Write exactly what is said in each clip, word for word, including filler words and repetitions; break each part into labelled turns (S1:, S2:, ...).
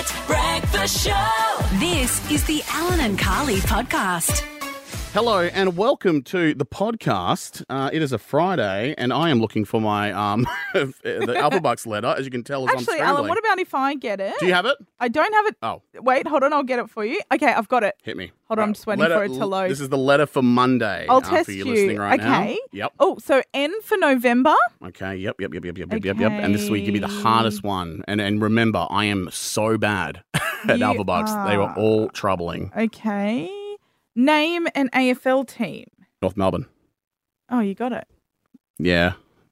S1: Hit Breakfast Show. This is the Alan and Carly podcast.
S2: Hello and welcome to the podcast. Uh, it is a Friday and I am looking for my um the Alpha Bucks letter, as you can tell as I'm
S3: Actually,
S2: scrambling.
S3: Alan, what about if I get it?
S2: Do you have it?
S3: I don't have it.
S2: Oh.
S3: Wait, hold on. I'll get it for you. Okay, I've got it.
S2: Hit me.
S3: Hold on, I'm just waiting for it to load.
S2: This is the letter for Monday.
S3: I'll
S2: uh,
S3: test
S2: for you.
S3: you.
S2: Listening right
S3: okay.
S2: now. Yep.
S3: Oh, so N for November.
S2: Okay. Yep. Yep. Yep. Yep. Yep. Yep. Yep. Yep. And this is where you give me the hardest one. And and remember, I am so bad at
S3: You
S2: Alpha Bucks. They were
S3: are.
S2: all troubling.
S3: Okay. Name an A F L team.
S2: North Melbourne.
S3: Oh, you got it.
S2: Yeah.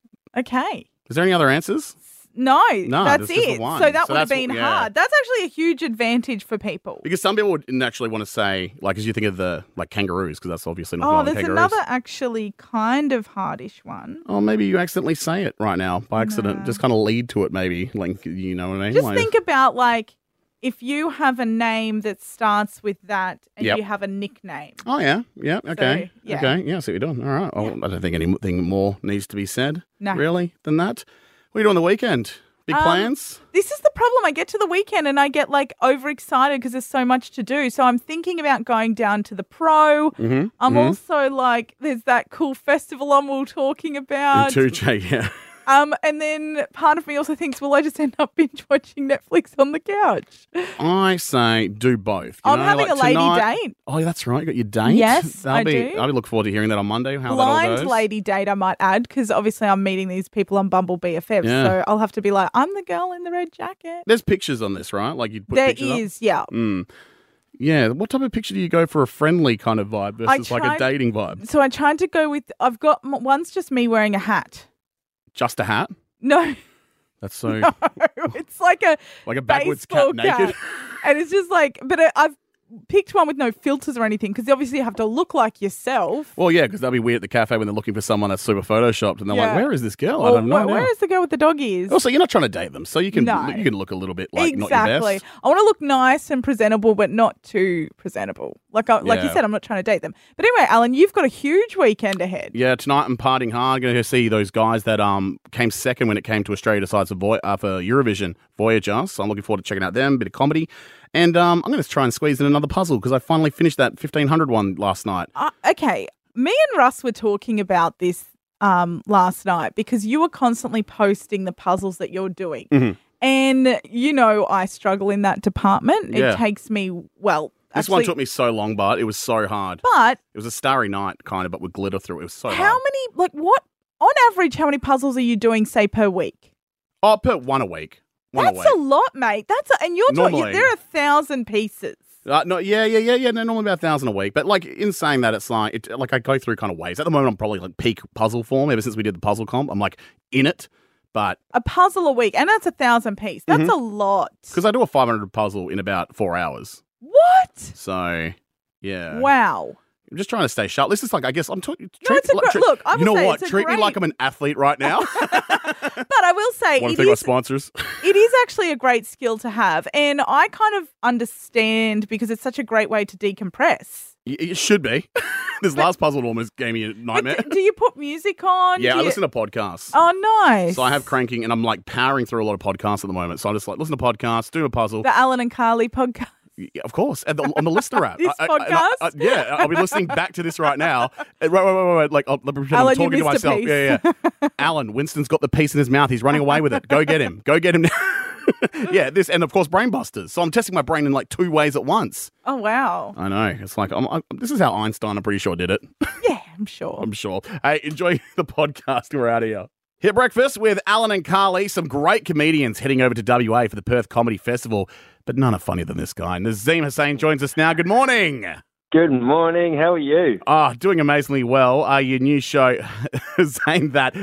S3: Okay.
S2: Is there any other answers?
S3: No,
S2: No,
S3: that's
S2: that's just the
S3: it.
S2: one.
S3: So that
S2: So
S3: would have
S2: that's what-
S3: been
S2: yeah.
S3: hard. That's actually a huge advantage for people.
S2: Because some people would naturally want to say, like, as you think of the like kangaroos, because that's obviously North
S3: Oh,
S2: Melbourne
S3: there's
S2: kangaroos.
S3: another actually kind of hardish one.
S2: Oh, maybe you accidentally say it right now by accident.
S3: No.
S2: Just kind of lead to it, maybe. Like, you know what I mean?
S3: Just
S2: Like-
S3: think about, like, if you have a name that starts with that and
S2: Yep.
S3: you have a nickname.
S2: Oh, yeah. Yeah. Okay.
S3: So, yeah.
S2: Okay. Yeah. I see what you're doing. All right. Oh, I don't think anything more needs to be said,
S3: No.
S2: really, than that. What are you doing on the weekend? Big
S3: Um,
S2: plans?
S3: This is the problem. I get to the weekend and I get, like, overexcited because there's so much to do. So I'm thinking about going down to the Pro.
S2: Mm-hmm.
S3: I'm
S2: mm-hmm.
S3: also, like, there's that cool festival I'm all talking about.
S2: In two J, yeah.
S3: Um, and then part of me also thinks, will I just end up binge watching Netflix on the couch?
S2: I say do both. You
S3: I'm
S2: know,
S3: having
S2: like
S3: a lady
S2: tonight-
S3: date.
S2: Oh, yeah, that's right. You got your date?
S3: Yes,
S2: That'll
S3: I
S2: be,
S3: do.
S2: I'll be looking forward to hearing that on Monday, how that all
S3: Blind
S2: goes.
S3: lady date, I might add, because obviously I'm meeting these people on Bumble B F F.
S2: Yeah.
S3: So I'll have to be like, I'm the girl in the red jacket.
S2: There's pictures on this, right? Like you'd put
S3: There
S2: pictures up?
S3: is, yeah.
S2: Mm. Yeah. What type of picture do you go for a friendly kind of vibe versus like a
S3: tried-
S2: dating vibe?
S3: So I tried to go with, I've got, one's just me wearing a hat.
S2: Just a hat?
S3: No,
S2: That's so
S3: no, it's like a
S2: like a backwards
S3: baseball
S2: cat naked.
S3: cap. And it's just like, but I- I've picked one with no filters or anything because obviously you have to look like yourself.
S2: Well, yeah, because that'd be weird at the cafe when they're looking for someone that's super photoshopped and they're like,
S3: Yeah.
S2: "Where is this girl?" I
S3: Or
S2: don't know.
S3: wh- where is the girl with the dog ears?
S2: Also, you're not trying to date them, so you can
S3: No.
S2: you can look a little bit like not
S3: exactly.
S2: your best.
S3: I want to look nice and presentable, but not too presentable. Like I, like you
S2: Yeah.
S3: said, I'm not trying to date them. But anyway, Alan, you've got a huge weekend ahead.
S2: Yeah, tonight I'm partying hard. Going to see those guys that um came second when it came to Australia decides for, Voy- uh, for Eurovision, Voyager. So I'm looking forward to checking out them, a bit of comedy. And um, I'm going to try and squeeze in another puzzle because I finally finished that fifteen hundred one last night.
S3: Uh, okay, me and Russ were talking about this um, last night because you were constantly posting the puzzles that you're doing.
S2: Mhm.
S3: And, you know, I struggle in that department.
S2: Yeah.
S3: It takes me, well,
S2: This one
S3: actually-
S2: took me so long, but it was so hard.
S3: But
S2: It was a starry night, kind of, but with glitter through it. It was so
S3: how
S2: hard.
S3: many, like what, on average, how many puzzles are you doing, say, per week?
S2: Oh, put one a week. One
S3: That's
S2: a week.
S3: a lot, mate. That's a, and you're talking.
S2: Normally-
S3: There are a thousand pieces.
S2: Uh, no, yeah, yeah, yeah, yeah. No, normally about a thousand a week. But like in saying that, it's like it, like I go through kind of waves. At the moment, I'm probably like peak puzzle form. Ever since we did the puzzle comp, I'm like in it. But
S3: A puzzle a week, and that's a thousand piece. That's
S2: Mhm.
S3: a lot.
S2: because I do a five hundred puzzle in about four hours,
S3: What?
S2: so yeah.
S3: Wow.
S2: I'm just trying to stay sharp. This is like I guess I'm talking.
S3: No, it's a great- look, I
S2: you
S3: will
S2: know
S3: say
S2: what?
S3: it's a
S2: Treat me
S3: great-
S2: like I'm an athlete right now.
S3: But I will say
S2: Want
S3: it
S2: to thank my
S3: is,
S2: sponsors?
S3: it is actually a great skill to have, and I kind of understand because it's such a great way to decompress.
S2: Y- It should be. This last puzzle almost gave me a
S3: But
S2: nightmare.
S3: d- do you put music on?
S2: Yeah,
S3: Do
S2: I
S3: you-
S2: listen to podcasts.
S3: Oh, nice.
S2: So I have cranking, and I'm like powering through a lot of podcasts at the moment. So I'm just like listen to podcasts, do a puzzle.
S3: the Alan and Carly podcast.
S2: Yeah, of course, and the, on the listener app.
S3: This
S2: I- I- and I- I-
S3: podcast?
S2: yeah, I'll be listening back to this right now. Uh, Wait, wait, wait, wait, wait. Like, I'll, let me pretend
S3: Alan,
S2: I'm
S3: you
S2: talking to
S3: missed a
S2: myself.
S3: piece.
S2: Yeah, yeah. Alan, Winston's got the piece in his mouth. He's running away with it. Go get him. Go get him. Yeah, this, and of course, brain busters. So I'm testing my brain in like two ways at once.
S3: Oh, wow.
S2: I know. It's like, I'm, I, this is how Einstein, I'm pretty sure, did it.
S3: Yeah, I'm sure.
S2: I'm sure. Hey, enjoy the podcast. We're out of here. Hit Breakfast with Alan and Carly, some great comedians heading over to W A for the Perth Comedy Festival, but none are funnier than this guy. Nazim Hussain joins us now. Good morning.
S4: Good morning. How are you?
S2: Ah, doing amazingly well. Uh, your new show, saying that,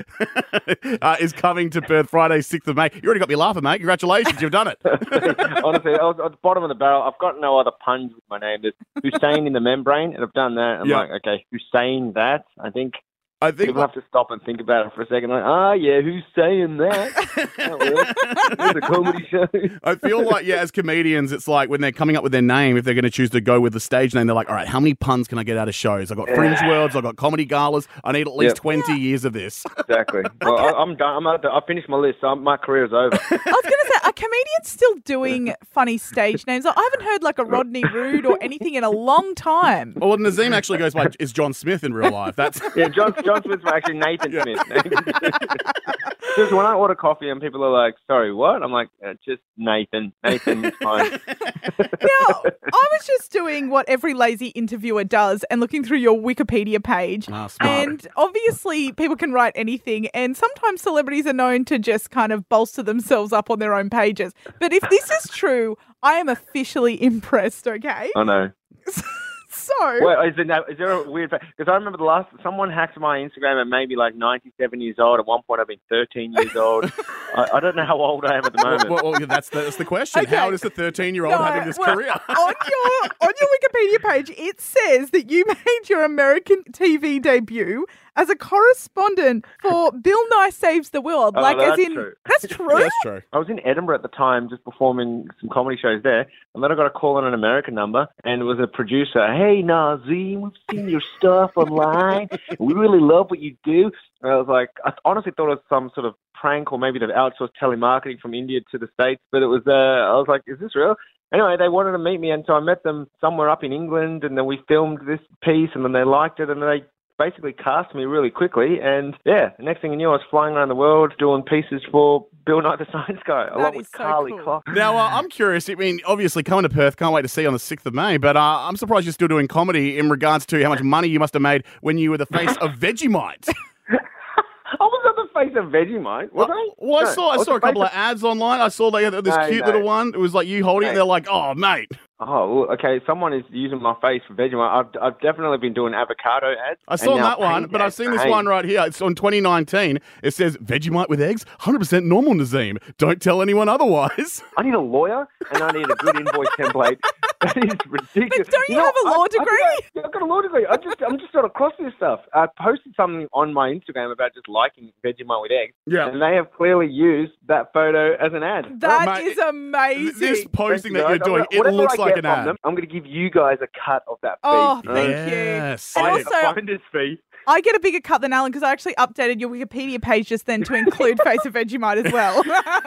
S2: uh, is coming to Perth Friday, sixth of May. You already got me laughing, mate. Congratulations, you've done it.
S4: Honestly, I was at the bottom of the barrel. I've got no other puns with my name. There's Hussein in the membrane, and I've done that. I'm
S2: Yeah.
S4: like, okay, Hussein that. I think
S2: I think
S4: people have to stop and think about it for a second. Like, ah, yeah, who's saying that? Oh, well, it's a comedy show.
S2: I feel like, yeah, as comedians, it's like when they're coming up with their name, if they're going to choose to go with the stage name, they're like, all right, how many puns can I get out of shows? I've got Fringe Worlds, I've got Comedy Galas. I need at least
S4: Yep.
S2: twenty years of this.
S4: Exactly. Well, I, I'm done. I'm at the, I finished my list, so I'm, my career's over.
S3: I was going to say, are comedians still doing funny stage names? I haven't heard like a Rodney Rude or anything in a long time.
S2: Well, Nazim actually goes by, is John Smith in real life. That's
S4: Yeah, John, John Smith's actually Nathan
S3: Yeah.
S4: Smith. Just when I order coffee and people are like, sorry, what? I'm like, uh, just Nathan. Nathan is fine.
S3: Now, I was just doing what every lazy interviewer does and looking through your Wikipedia page.
S2: Ah, smart.
S3: And obviously, people can write anything. And sometimes celebrities are known to just kind of bolster themselves up on their own pages. But if this is true, I am officially impressed, okay?
S4: I know.
S3: So,
S4: Well, is, it, is there a weird fact? Because I remember the last, someone hacked my Instagram at maybe like ninety-seven years old. At one point, I've been thirteen years old. I, I don't know how old I am at the moment.
S2: well, well, that's, the, that's the question.
S3: Okay.
S2: How old is a thirteen-year-old
S3: No,
S2: having this
S3: well,
S2: career?
S3: on your on your Wikipedia page, it says that you made your American T V debut as a correspondent for Bill Nye Saves the World.
S4: Oh,
S3: like,
S4: no,
S3: as
S4: that's
S3: in,
S4: true.
S3: that's true.
S2: That's true.
S4: I was in Edinburgh at the time, just performing some comedy shows there, and then I got a call on an American number, and it was a producer. Hey, Nazim, we've seen your stuff online. We really love what you do. And I was like, I honestly thought it was some sort of prank, or maybe they've outsourced telemarketing from India to the States. But it was, uh, I was like, is this real? Anyway, they wanted to meet me, and so I met them somewhere up in England, and then we filmed this piece, and then they liked it, and they basically cast me really quickly. And yeah, the next thing you knew, I was flying around the world doing pieces for Bill Nye the Science Guy,
S3: That
S4: along
S3: is
S4: with
S3: so
S4: Carly
S3: cool.
S4: Clark.
S2: Now, uh, I'm curious. I mean, obviously, coming to Perth, can't wait to see you on the sixth of May, but uh, I'm surprised you're still doing comedy in regards to how much money you must have made when you were the face of Vegemite.
S4: I was at the face of Vegemite, was I?
S2: Well, I
S4: No,
S2: saw I
S4: was
S2: saw
S4: the
S2: a couple
S4: face
S2: of ads online. I saw they had this
S4: No,
S2: cute
S4: no.
S2: little one. It was like you holding it.
S4: No.
S2: They're like, oh, mate.
S4: Oh, well, okay. Someone is using my face for Vegemite. I've, I've definitely been doing avocado ads.
S2: I saw
S4: and now
S2: that one,
S4: paint
S2: but I've
S4: ads.
S2: seen this
S4: Hey.
S2: one right here. It's on twenty nineteen. It says Vegemite with eggs, one hundred percent normal, Nazim. Don't tell anyone otherwise.
S4: I need a lawyer and I need a good invoice template. That is ridiculous.
S3: But don't you
S4: know,
S3: have a law
S4: I-
S3: degree?
S4: I, yeah, I've got a law degree. I just, I'm just sort of across this stuff. I posted something on my Instagram about just liking Vegemite with eggs,
S2: Yeah.
S4: and they have clearly used that photo as an ad.
S3: That
S2: mate,
S3: is amazing.
S2: This posting that
S4: Thank you,
S2: you're
S4: guys.
S2: doing,
S4: I'm
S2: it
S4: gonna-
S2: looks
S4: whatever I
S2: like
S4: get
S2: an
S4: from
S2: ad.
S4: them, I'm going to give you guys a cut of that fee.
S3: Oh,
S4: All
S3: thank
S4: right?
S3: you.
S2: Yes.
S3: And
S4: Find-
S3: also-
S4: finder's fee.
S3: I get a bigger cut than Alan because I actually updated your Wikipedia page just then to include Face of Vegemite as well.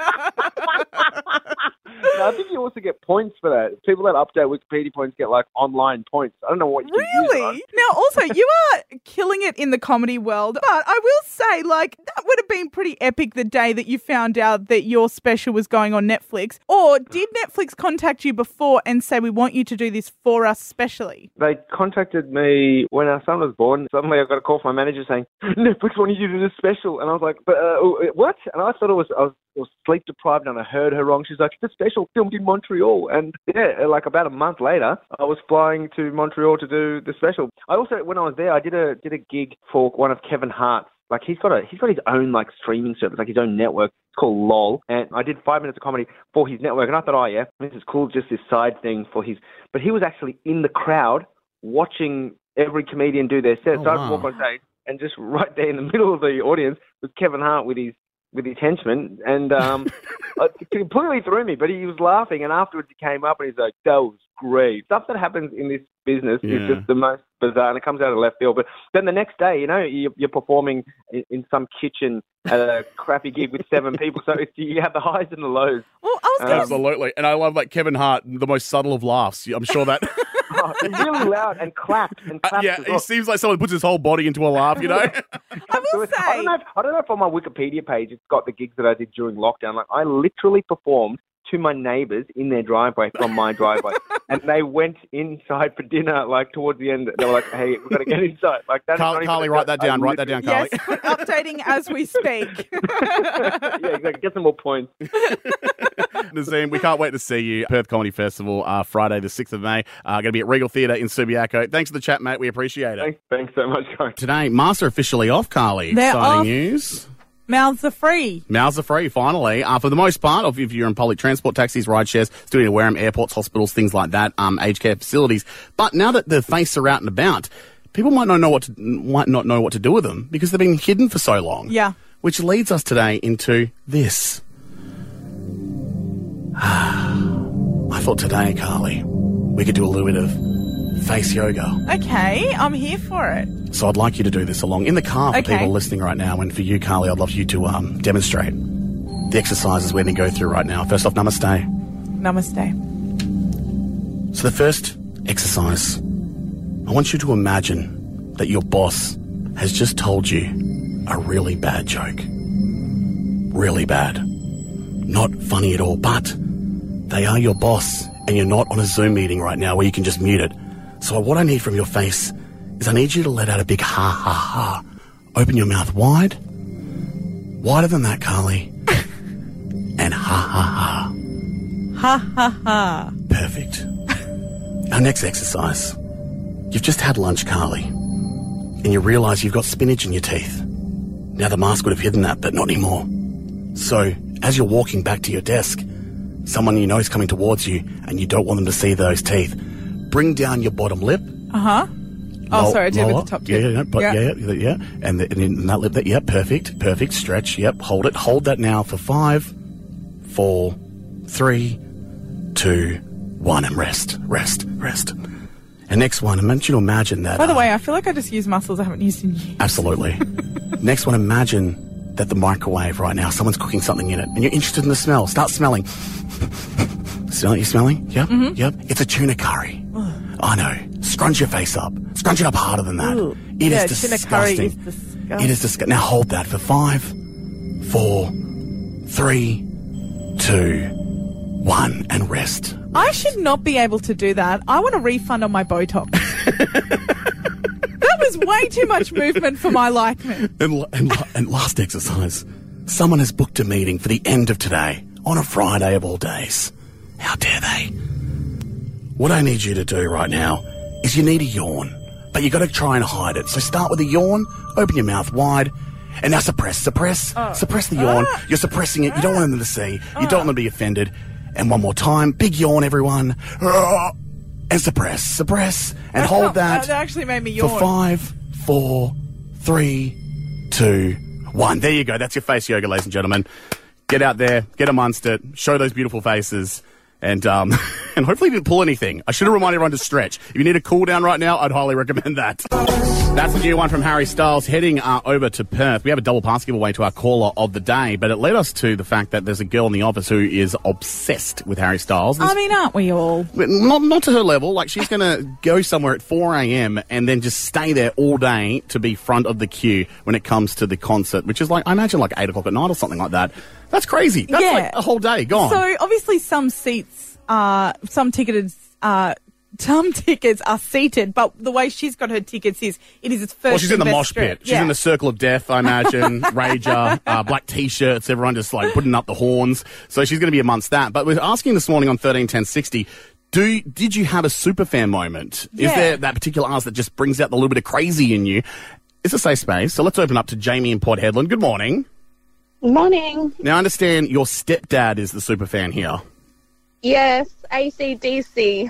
S4: No, I think you also get points for that. People that update Wikipedia points get like online points. I don't know what you can use it on.
S3: Really? Now, also, you are killing it in the comedy world, but I will say, like, that would have been pretty epic the day that you found out that your special was going on Netflix. Or did Netflix contact you before and say, we want you to do this for us specially?
S4: They contacted me when our son was born. Suddenly I got a call from my manager saying, Netflix wanted you to do this special. And I was like, but uh, what? And I thought it was, I was, I was sleep deprived and I heard her wrong. She's like, it's a special filmed in Montreal. And yeah, like about a month later, I was flying to Montreal to do the special. I also, when I was there, I did a did a gig for one of Kevin Hart's. Like he's got a he's got his own like streaming service, like his own network. It's called LOL, and I did five minutes of comedy for his network. And I thought, oh yeah, this is cool, just this side thing for his. But he was actually in the crowd watching every comedian do their set.
S2: Oh,
S4: so I'd
S2: wow.
S4: walk on stage, and just right there in the middle of the audience was Kevin Hart with his with his henchmen, and um, it completely threw me. But he was laughing, and afterwards he came up and he's like, "That was great." Stuff that happens in this business
S2: Yeah.
S4: is just the most bizarre, and it comes out of left field. But then the next day, you know, you're, you're performing in, in some kitchen at a crappy gig with seven people, so it's, you have the highs and the lows.
S3: Well, I was
S4: Um,
S3: going to
S2: Absolutely. And I love like Kevin Hart, the most subtle of laughs. I'm sure that.
S4: Oh, it's really loud and clapped and
S2: Uh,
S4: clapped.
S2: yeah,
S4: as
S2: it
S4: well.
S2: seems like someone puts his whole body into a laugh, you know?
S3: I will
S4: So I don't
S3: say,
S4: know. If, I don't know if on my Wikipedia page it's got the gigs that I did during lockdown. Like I literally performed to my neighbours in their driveway from my driveway, and they went inside for dinner. Like towards the end, they were like, "Hey, we've got to get inside." Like that.
S2: Carly, Carly write that down. Write that down, Carly.
S3: yes, updating as we speak.
S4: Yeah, exactly. Get some more points.
S2: Nazim, we can't wait to see you. Perth Comedy Festival, uh, Friday the sixth of May. Uh, going to be at Regal Theatre in Subiaco. Thanks for the chat, mate. We appreciate it.
S4: Thanks, thanks so much, guys.
S2: Today, masks are officially off, Carly.
S3: They're
S2: Exciting
S3: off.
S2: news.
S3: Mouths are free.
S2: Mouths are free, finally. Uh, for the most part, of if you're in public transport, taxis, ride shares, still need to wear them, airports, hospitals, things like that, um, aged care facilities. But now that the face are out and about, people might not know what to, might not know what to do with them because they've been hidden for so long.
S3: Yeah.
S2: Which leads us today into this. I thought today, Carly, we could do a little bit of face yoga.
S3: Okay, I'm here for it.
S2: So I'd like you to do this along in the car for
S3: Okay.
S2: people listening right now, and for you, Carly, I'd love you to um, demonstrate the exercises we're going to go through right now. First off, namaste.
S3: Namaste.
S2: So the first exercise, I want you to imagine that your boss has just told you a really bad joke. Really bad. Not funny at all, but they are your boss and you're not on a Zoom meeting right now where you can just mute it. So what I need from your face is I need you to let out a big ha ha ha. Open your mouth wide. Wider than that, Carly. And ha ha ha.
S3: Ha ha ha.
S2: Perfect. Our next exercise. You've just had lunch, Carly, and you realise you've got spinach in your teeth. Now the mask would have hidden that, but not anymore. So, as you're walking back to your desk, someone you know is coming towards you, and you don't want them to see those teeth. Bring down your bottom lip.
S3: Uh-huh. Oh,
S2: Low-
S3: sorry, I did with
S2: lower.
S3: the top
S2: Yeah,
S3: tip.
S2: yeah, yeah, but
S3: Yeah.
S2: yeah, yeah, yeah. And, the, and in that lip, that, yeah, perfect, perfect. Stretch, yep, hold it. Hold that now for five, four, three, two, one, and rest, rest, rest. And next one, I want you to imagine that.
S3: By the
S2: uh,
S3: way, I feel like I just used muscles I haven't used in years.
S2: Absolutely. Next one, imagine that the microwave right now, someone's cooking something in it, and you're interested in the smell. Start smelling. Smell it, you smelling? Yep,
S3: Mm-hmm.
S2: yep. It's a tuna curry. I know. Scrunch your face up. Scrunch it up harder than that.
S3: Ooh.
S2: It
S3: Yeah,
S2: is
S3: tuna curry
S2: disgusting.
S3: is disgusting.
S2: It is disgusting. Now hold that for five, four, three, two, one, and rest.
S3: I should not be able to do that. I want a refund on my Botox. That was way too much movement for my liking.
S2: And, la- and, la- and last exercise. Someone has booked a meeting for the end of today on a Friday of all days. How dare they? What I need you to do right now is you need a yawn, but you got to try and hide it. So start with a yawn, open your mouth wide, and now suppress, suppress, suppress the yawn. You're suppressing it. You don't want them to see. You don't want them to be offended. And one more time, big yawn, everyone. And suppress, suppress, and hold that.
S3: That actually made me
S2: For
S3: yawn.
S2: five, four, three, two, one. There you go. That's your face yoga, ladies and gentlemen. Get out there, get amongst it, show those beautiful faces, and um, and hopefully you didn't pull anything. I should have reminded everyone to stretch. If you need a cool down right now, I'd highly recommend that. That's the new one from Harry Styles heading uh, over to Perth. We have a double pass giveaway to our caller of the day, but it led us to the fact that there's a girl in the office who is obsessed with Harry Styles.
S3: I mean, aren't we all?
S2: Not not to her level. Like, she's going to go somewhere at four a.m. and then just stay there all day to be front of the queue when it comes to the concert, which is like, I imagine like eight o'clock at night or something like that. That's crazy. That's
S3: Yeah.
S2: like a whole day gone.
S3: So obviously some seats, uh, some ticketed, uh, some tickets are seated, but the way she's got her tickets is it is its first.
S2: well, she's in the
S3: best
S2: mosh
S3: strip.
S2: pit. She's
S3: Yeah.
S2: in the circle of death, I imagine. Rager, uh, black T-shirts, everyone just like putting up the horns. So she's going to be amongst that. But we're asking this morning on thirteen ten sixty, do did you have a superfan moment? Is
S3: Yeah.
S2: there that particular artist that just brings out the little bit of crazy in you? It's a safe space. So let's open up to Jamie in Port Hedland. Good morning.
S5: Morning.
S2: Now, I understand your stepdad is the superfan here.
S5: Yes, A C D C.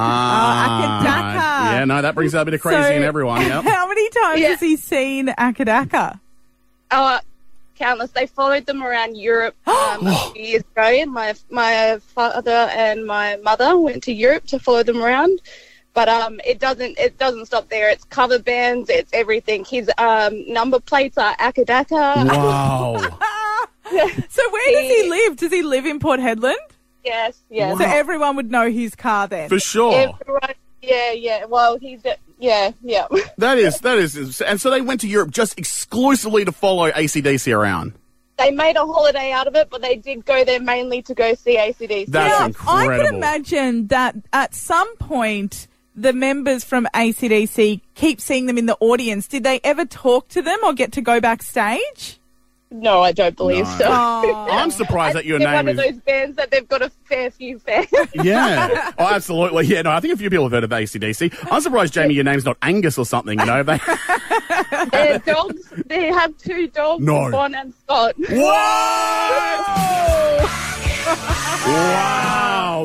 S2: Ah,
S3: Akadaka.
S2: yeah, no, that brings out a bit of crazy
S3: So,
S2: in everyone. Yep.
S3: How many times
S5: Yeah.
S3: has he seen Akadaka?
S5: Oh, countless. They followed them around Europe um, a few years ago. And my my father and my mother went to Europe to follow them around. But um, it doesn't it doesn't stop there. It's cover bands. It's everything. His um, number plates are Akadaka.
S2: Wow.
S3: So where does he live? Does he live in Port Hedland?
S5: Yes, yes.
S3: So everyone would know his car then.
S2: For sure.
S5: Everyone, yeah, yeah. Well, he's uh, yeah, yeah.
S2: That is, that is. And so they went to Europe just exclusively to follow A C D C around.
S5: They made a holiday out of it, but they did go there mainly to go see A C D C.
S2: That's
S3: Now,
S2: incredible.
S3: I could imagine that at some point the members from A C D C keep seeing them in the audience. Did they ever talk to them or get to go backstage?
S5: No, I don't believe
S2: No.
S5: so.
S3: Oh.
S2: I'm surprised that your
S5: They're
S2: name
S5: one of
S2: is.
S5: those bands that they've got a fair few fans.
S2: Yeah. Oh, absolutely. Yeah, no, I think a few people have heard of A C D C. I'm surprised, Jamie, your name's not Angus or something, you know? They...
S5: Their dogs, they have two dogs,
S2: No.
S5: Bon and Scott.
S2: What? Wow.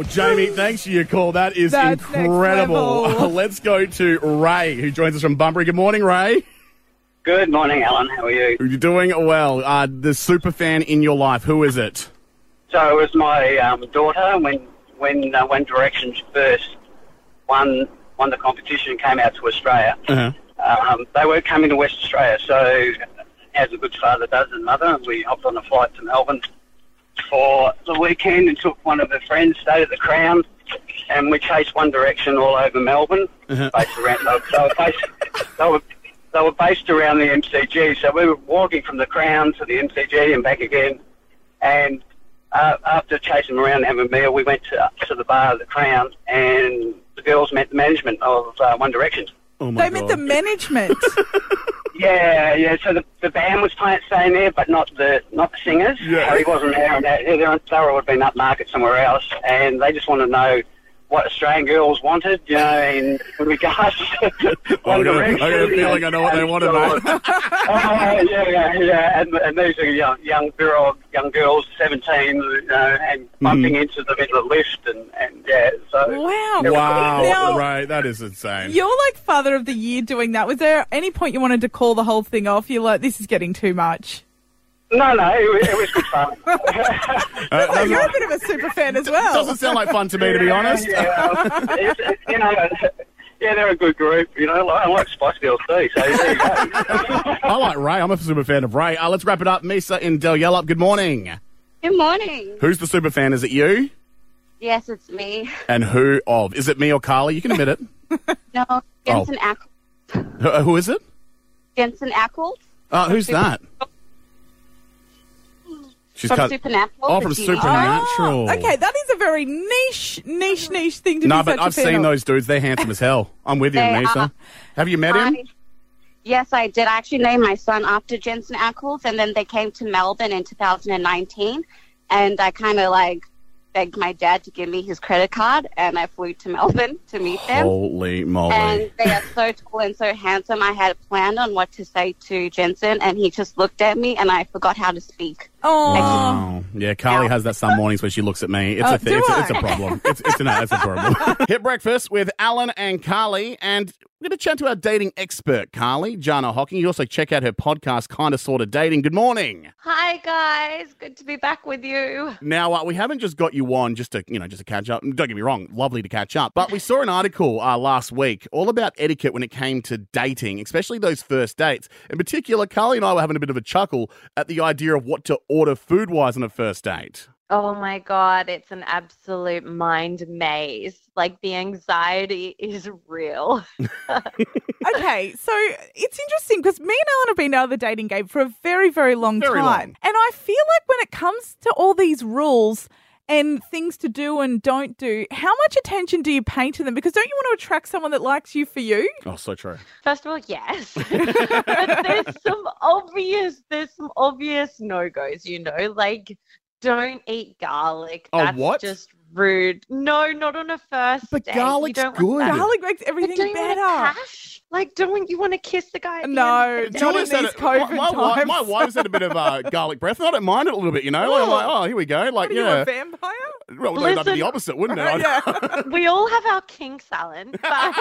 S2: Wow, Jamie, thanks for your call. That is
S3: That's next
S2: incredible.
S3: level.
S2: Let's go to Ray, who joins us from Bunbury. Good morning, Ray.
S6: Good morning, Alan. How are you?
S2: You're doing well. Uh, the super fan in your life, who is it?
S6: So it was my um, daughter when when uh, One Direction first won won the competition and came out to Australia.
S2: Uh-huh.
S6: Um, they were coming to West Australia, so as a good father does and mother, we hopped on a flight to Melbourne for the weekend and took one of her friends, stayed at the Crown, and we chased One Direction all over Melbourne.
S2: Uh-huh.
S6: Based around, they, were- they, were based, they, were, they were based around the M C G, so we were walking from the Crown to the M C G and back again. And uh, after chasing them around and having a meal, we went to, to the bar at the Crown, and the girls met the management of uh, One Direction.
S2: Oh my
S3: They
S2: God.
S3: meant the management.
S6: Yeah, yeah. So the, the band was playing, staying there, but not the not the singers.
S2: Yeah.
S6: Harry wasn't there, and they, they were they would have been up market somewhere else, and they just wanted to know what Australian girls wanted, you know, in regards to One
S2: I got a-
S6: Direction.
S2: I got a feeling I know what they wanted, mate.
S6: Oh, yeah, yeah, yeah. And, and these are young, young girl, young girls, seventeen, you know, and bumping
S2: Mm-hmm.
S6: into them in the lift, and, and yeah. So
S3: Wow.
S2: Wow,
S3: Now-
S2: Ray, that is insane.
S3: You're like father of the year doing that. Was there any point you wanted to call the whole thing off? You're like, this is getting too much.
S6: no, no, it, was- it was good fun.
S2: Uh,
S3: So
S2: doesn't,
S3: you're a bit of a super fan as well.
S2: doesn't sound like fun to me, to be honest.
S6: Yeah, it's, it's, you know, yeah, they're a good group. You know, like, I like Spice Girls too. So there you go.
S2: I like Ray. I'm a super fan of Ray. Uh, let's wrap it up. Misa in Del Yellup, good morning.
S5: Good morning.
S2: Who's the super fan? Is it you?
S5: Yes, it's me.
S2: And who of? Is it me or Carly? You can admit it.
S5: No, Jensen
S2: Oh.
S5: Ackles.
S2: Who, uh, who is it?
S5: Jensen Ackles.
S2: Uh, who's that? She's
S5: From
S2: cut-
S5: Supernatural.
S2: Oh,
S5: the
S2: from
S5: T V
S2: Supernatural.
S5: show.
S2: Natural.
S3: Okay, that is a very niche, niche, niche thing to
S2: No,
S3: be
S2: but
S3: such a
S2: I've
S3: fan
S2: seen
S3: of.
S2: those dudes. They're handsome as hell. I'm with you,
S5: They
S2: Misa.
S5: are.
S2: Have you met him?
S5: I- Yes, I did. I actually named my son after Jensen Ackles, and then they came to Melbourne in two thousand nineteen, and I kind of like begged my dad to give me his credit card, and I flew to Melbourne to meet them.
S2: Holy moly.
S5: And they are so tall and so handsome. I had planned on what to say to Jensen, and he just looked at me, and I forgot how to speak.
S3: Oh,
S2: Wow. Yeah, Carly has that some mornings when she looks at me. It's
S3: Oh,
S2: a thing.
S3: do
S2: It's, a-
S3: I?
S2: it's a problem. It's it's, no, it's a problem. Hit breakfast with Alan and Carly, and we're going to chat to our dating expert, Carly Jana Hocking. You also check out her podcast, Kinda Sorta Dating. Good morning.
S7: Hi guys, good to be back with you.
S2: Now, uh, we haven't just got you on just to, you know, just to catch up. Don't get me wrong, lovely to catch up. But we saw an article uh, last week all about etiquette when it came to dating, especially those first dates. In particular, Carly and I were having a bit of a chuckle at the idea of what to order food-wise on a first date.
S7: Oh my god, it's an absolute mind maze. Like the anxiety is real.
S3: okay. So it's interesting because me and Ellen have been out of the dating game for a very, very long
S2: Very
S3: time.
S2: long.
S3: And I feel like when it comes to all these rules and things to do and don't do, how much attention do you pay to them? Because don't you want to attract someone that likes you for you?
S2: Oh, so true.
S7: First of all, yes. But there's some obvious there's some obvious no-goes, you know, like don't eat garlic.
S2: Oh,
S7: That's
S2: what?
S7: just rude. No, not on a first
S2: But
S7: date. You
S2: garlic's
S7: don't want
S2: good.
S7: that.
S3: Garlic makes
S7: But
S3: everything
S7: don't you want
S3: better.
S7: a pash? Like, don't you want to kiss the guy? At the
S3: No,
S7: end of the day?
S3: not
S2: Julia
S3: in
S2: said
S3: these
S2: it-
S3: COVID
S2: my, my, wi-
S3: times.
S2: my wife's had a bit of uh, garlic breath, and I don't mind it a little bit, you know? Like, I'm like, oh, here we go. Like,
S3: What are you,
S2: yeah.
S3: a vampire?
S2: Well, no, that'd be the
S7: Listen-
S2: opposite, wouldn't it?
S3: Yeah.
S7: We all have our kinks, Alan.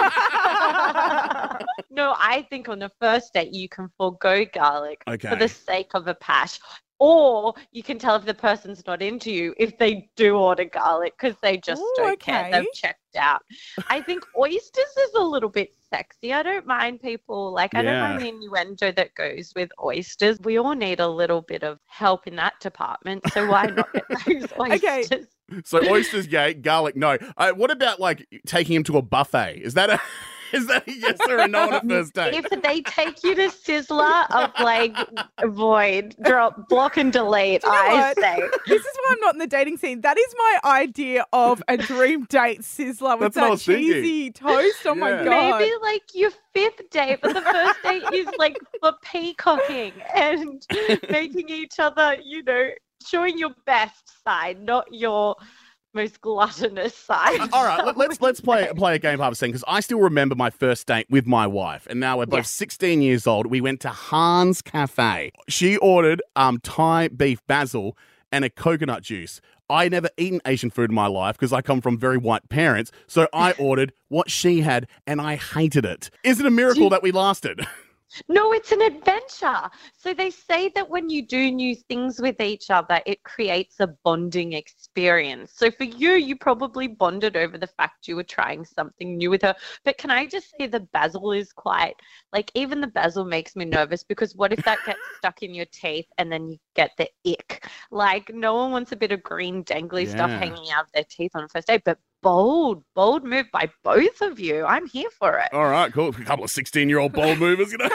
S7: But no, I think on the first date you can forego garlic
S2: Okay.
S7: for the sake of a pash. Or you can tell if the person's not into you if they do order garlic because they just
S3: Ooh,
S7: don't
S3: okay.
S7: care. They've checked out. I think oysters is a little bit sexy. I don't mind people, like, I don't
S2: Yeah.
S7: mind the innuendo that goes with oysters. We all need a little bit of help in that department. So why not get those
S3: Okay.
S7: oysters?
S2: So oysters, yay. Garlic, no. Uh, what about, like, taking him to a buffet? Is that a... Is that a yes or a no on a first date?
S7: If they take you to Sizzler, of like avoid, drop, block, and delete,
S3: Do you know
S7: I
S3: what?
S7: say.
S3: This is why I'm not in the dating scene. That is my idea of a dream date sizzler with
S2: That's what I
S3: that
S2: was thinking.
S3: cheesy toast. Oh my
S2: Yeah.
S3: god.
S7: Maybe like your fifth date, but the first date is like for peacocking and making each other, you know, showing your best side, not your most gluttonous side.
S2: All right, let, let's let's play play a game half a second because I still remember my first date with my wife, and now we're both
S7: Yes.
S2: sixteen years old. We went to Hans Cafe. She ordered um Thai beef basil and a coconut juice. I never eaten Asian food in my life because I come from very white parents. So I ordered what she had and I hated it. Is it a miracle that we lasted?
S7: No, it's an adventure. So they say that when you do new things with each other, it creates a bonding experience. So for you, you probably bonded over the fact you were trying something new with her. But can I just say the basil is quite, like even the basil makes me nervous because what if that gets stuck in your teeth and then you get the ick? Like no one wants a bit of green dangly
S2: Yeah.
S7: stuff hanging out of their teeth on a first date, but bold, bold move by both of you. I'm here for it.
S2: All right, cool. A couple of sixteen-year-old bold movers, you know.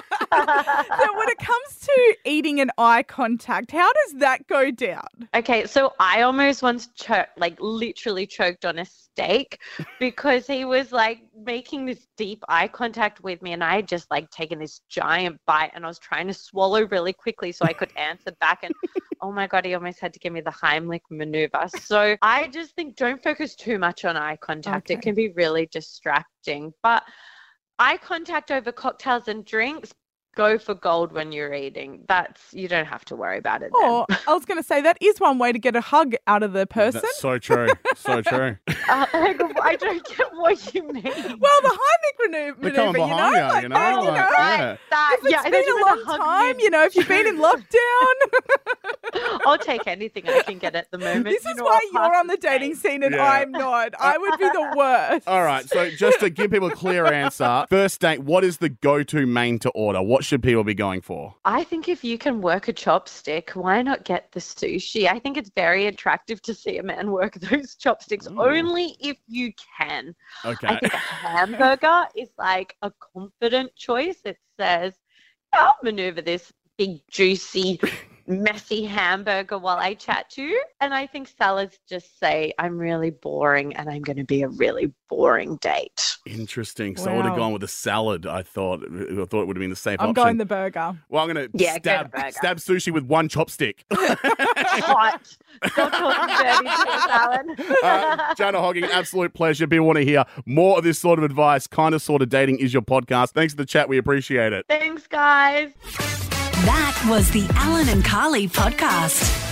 S3: So when it comes to eating and eye contact, how does that go down?
S7: Okay, so I almost once choked, like literally choked on a steak because he was like making this deep eye contact with me and I had just like taken this giant bite and I was trying to swallow really quickly so I could answer back and oh my God, he almost had to give me the Heimlich maneuver. So I just think don't focus too much on eye contact.
S3: Okay.
S7: It can be really distracting. But eye contact over cocktails and drinks, go for gold when you're eating. That's, you don't have to worry about it then.
S3: Or I was going to say that is one way to get a hug out of the person.
S2: That's so true. So true.
S7: Uh, I don't get what you mean.
S3: Well, the Heimlich maneuver,
S2: They're coming
S3: you know,
S2: behind you,
S3: like
S2: you know,
S3: that, you
S2: like,
S3: know.
S2: yeah.
S7: That,
S3: If it's
S7: yeah, I
S3: been
S7: don't
S3: a
S7: even
S3: long
S7: hug
S3: time,
S7: me.
S3: you know, if you've been in lockdown.
S7: I'll take anything I can get at the moment.
S3: This
S7: You
S3: is
S7: know,
S3: why
S7: I'll
S3: you're
S7: pass
S3: on the dating
S7: date.
S3: scene and
S2: Yeah.
S3: I'm not. I would be the worst.
S2: All right, so just to give people a clear answer, first date, what is the go-to main to order? What should people be going for?
S7: I think if you can work a chopstick, why not get the sushi? I think it's very attractive to see a man work those chopsticks,
S2: Ooh.
S7: only if you can.
S2: Okay.
S7: I think a hamburger is like a confident choice. It says, I'll maneuver this big, juicy, messy hamburger while I chat to you. And I think salads just say, I'm really boring and I'm going to be a really boring date.
S2: Interesting. So I would have
S3: Wow.
S2: gone with a salad. I thought I thought it would have been the safe
S3: I'm
S2: option.
S3: going the burger.
S2: Well, I'm going to
S7: Yeah, go
S2: stab,
S7: the burger.
S2: stab sushi with one chopstick.
S7: Hot. Stop talking dirty to us, Alan.
S2: Uh, Jana Hogging, absolute pleasure. People want to hear more of this sort of advice. Kind of Sort of Dating is your podcast. Thanks for the chat. We appreciate it.
S7: Thanks, guys.
S1: That was the Alan and Carly podcast.